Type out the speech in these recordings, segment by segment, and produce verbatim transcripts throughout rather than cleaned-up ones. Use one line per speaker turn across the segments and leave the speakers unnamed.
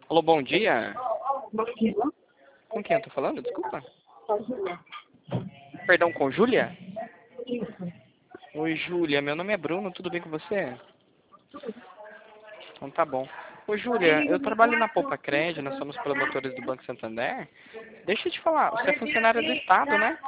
Alô, bom dia.
Bom dia.
Com quem eu tô falando? Desculpa.
Pode ir.
Perdão, com Júlia?
Isso.
Oi, Júlia. Meu nome é Bruno. Tudo bem com você? Então tá bom. Ô, Júlia, eu trabalho na Poupa Crédito. Nós somos promotores do Banco Santander. Deixa eu te falar. Você é funcionária do Estado, né?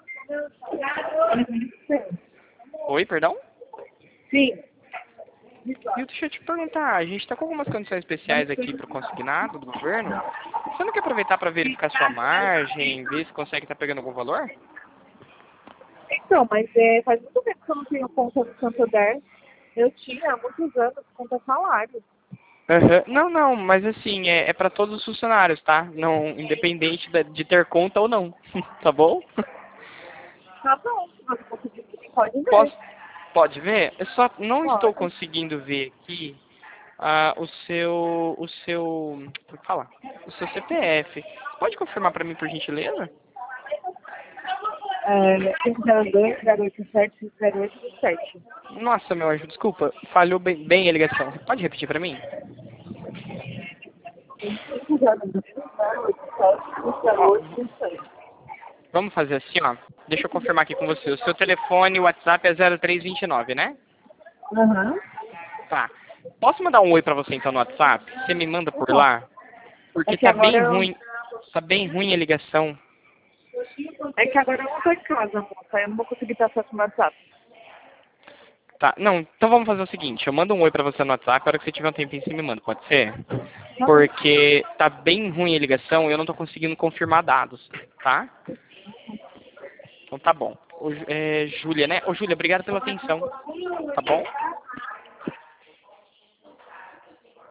Oi, perdão?
Sim.
E deixa eu te perguntar. A gente tá com algumas condições especiais aqui pro consignado do governo. Você não quer aproveitar para verificar sua margem, ver se consegue estar pegando algum valor?
Então, mas é, faz muito tempo que eu não tenho conta do Santander. Eu tinha há muitos anos conta salário.
Aham. Não, não, mas assim, é, é para todos os funcionários, tá? Não, independente da- de ter conta ou não, tá bom?
Tá bom, se você conseguir, pode ver.
Posso, pode ver? Eu só não estou
Pode.
conseguindo ver aqui ah, o seu, o seu, como que fala? O seu C P F. Pode confirmar para mim, por gentileza?
É, cinco zero dois, zero oito sete, zero oito sete.
Nossa, meu anjo, desculpa, falhou bem, bem a ligação. Pode repetir para mim?
cinco zero dois, zero oito sete, zero
Ó,
oito sete.
vamos fazer assim, ó. Deixa eu confirmar aqui com você. O seu telefone, o WhatsApp é zero três dois nove, né?
Aham.
Tá. Posso mandar um oi pra você então no WhatsApp? Você me manda por
Bom,
lá?
é
Porque
que
tá
agora
bem
eu,
ruim. Tá bem ruim a ligação.
é que agora eu não tô em casa, moça. Eu não vou conseguir ter acesso no WhatsApp.
Tá. Não, então vamos fazer o seguinte. Eu mando um oi pra você no WhatsApp. A hora que você tiver um tempinho, você me manda. Pode ser?
Tá bom.
Porque tá bem ruim a ligação e eu não tô conseguindo confirmar dados. Tá? Então tá bom. Ô, Ju- é, Júlia, né? Ô, Júlia, obrigado pela atenção. Tá bom?